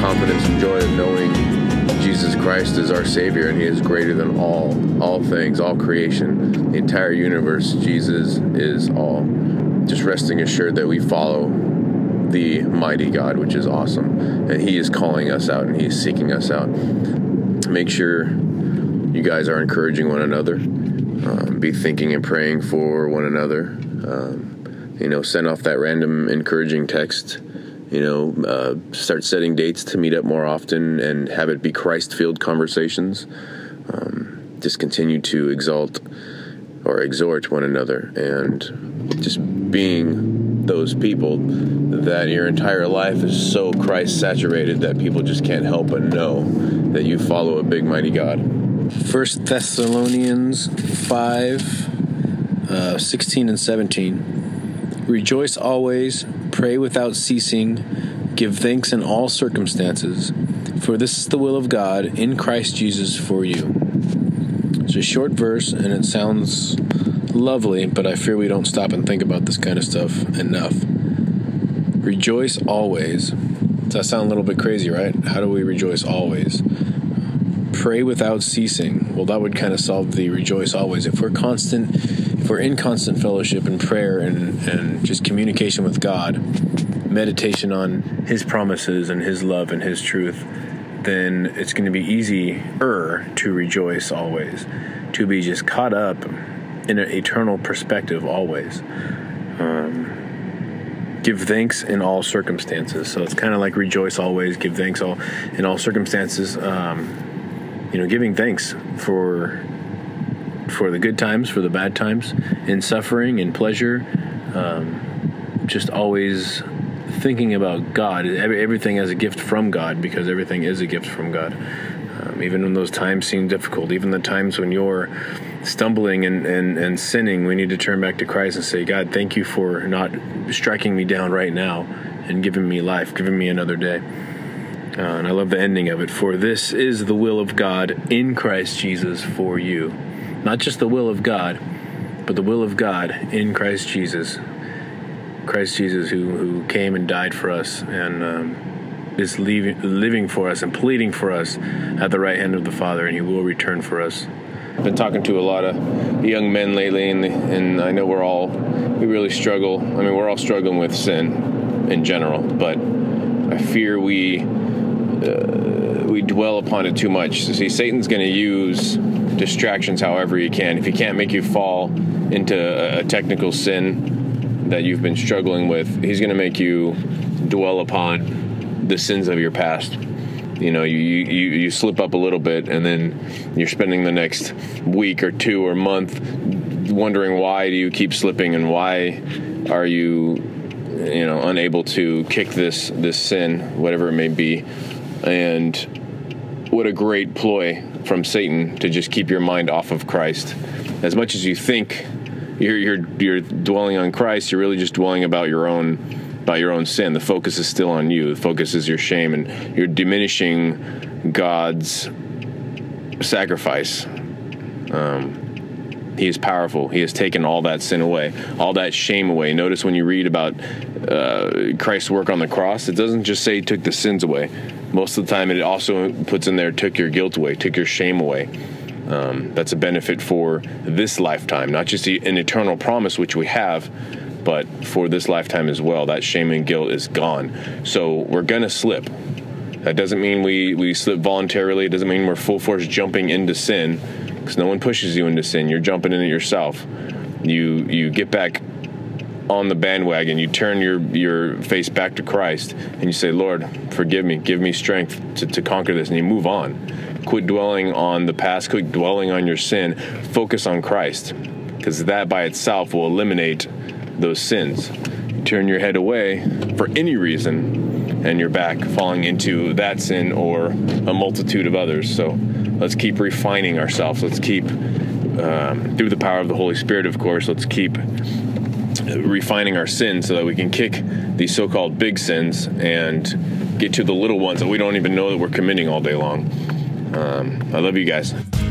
confidence and joy of knowing Jesus Christ is our Savior, and He is greater than all things, all creation, the entire universe. Jesus is all. Just resting assured that we follow the mighty God, which is awesome, and He is calling us out, and He is seeking us out. Make sure you guys are encouraging one another. Be thinking and praying for one another. Send off that random encouraging text. Start setting dates to meet up more often and have it be Christ-filled conversations. Just continue to exalt or exhort one another, and just being those people that your entire life is so Christ-saturated that people just can't help but know that you follow a big, mighty God. 1 Thessalonians 5, 16 and 17. Rejoice always, pray without ceasing, give thanks in all circumstances, for this is the will of God in Christ Jesus for you. It's a short verse, and it sounds lovely, but I fear we don't stop and think about this kind of stuff enough. Rejoice always. Does that sound a little bit crazy, right? How do we rejoice always? Pray without ceasing. Well, that would kind of solve the rejoice always. If we're in constant fellowship and prayer and just communication with God, meditation on His promises and His love and His truth, then it's going to be easier to rejoice always, to be just caught up in an eternal perspective always. Give thanks in all circumstances. So it's kind of like rejoice always, give thanks in all circumstances. Giving thanks for the good times, for the bad times, in suffering, in pleasure, just always thinking about God, everything as a gift from God, because everything is a gift from God. Even when those times seem difficult, even the times when you're stumbling and sinning, we need to turn back to Christ and say, God, thank you for not striking me down right now and giving me life, giving me another day. And I love the ending of it. For this is the will of God in Christ Jesus for you. Not just the will of God, but the will of God in Christ Jesus. Christ Jesus who came and died for us and is living for us and pleading for us at the right hand of the Father, and He will return for us. I've been talking to a lot of young men lately, and I know we really struggle. I mean, we're all struggling with sin in general, but I fear we dwell upon it too much. So see, Satan's going to use distractions however he can. If he can't make you fall into a technical sin that you've been struggling with, he's going to make you dwell upon the sins of your past. You slip up a little bit, and then you're spending the next week or two or month wondering why do you keep slipping, and why are you unable to kick this sin, whatever it may be. And what a great ploy from Satan to just keep your mind off of Christ. As much as you think you're dwelling on Christ, you're really just dwelling about your own sin. The focus is still on you. The focus is your shame, and you're diminishing God's sacrifice. He is powerful. He has taken all that sin away, all that shame away. Notice when you read about Christ's work on the cross, it doesn't just say He took the sins away. Most of the time, it also puts in there, took your guilt away, took your shame away. That's a benefit for this lifetime, not just an eternal promise, which we have, but for this lifetime as well. That shame and guilt is gone. So we're going to slip. That doesn't mean we slip voluntarily. It doesn't mean we're full force jumping into sin, because no one pushes you into sin. You're jumping in it yourself. You get back on the bandwagon. You turn your face back to Christ, and you say, Lord, forgive me. Give me strength to conquer this. And you move on. Quit dwelling on the past. Quit dwelling on your sin. Focus on Christ, because that by itself will eliminate those sins. You turn your head away for any reason, and you're back falling into that sin or a multitude of others. So let's keep refining ourselves. Let's keep, through the power of the Holy Spirit, of course, let's keep refining our sins so that we can kick these so-called big sins and get to the little ones that we don't even know that we're committing all day long. I love you guys.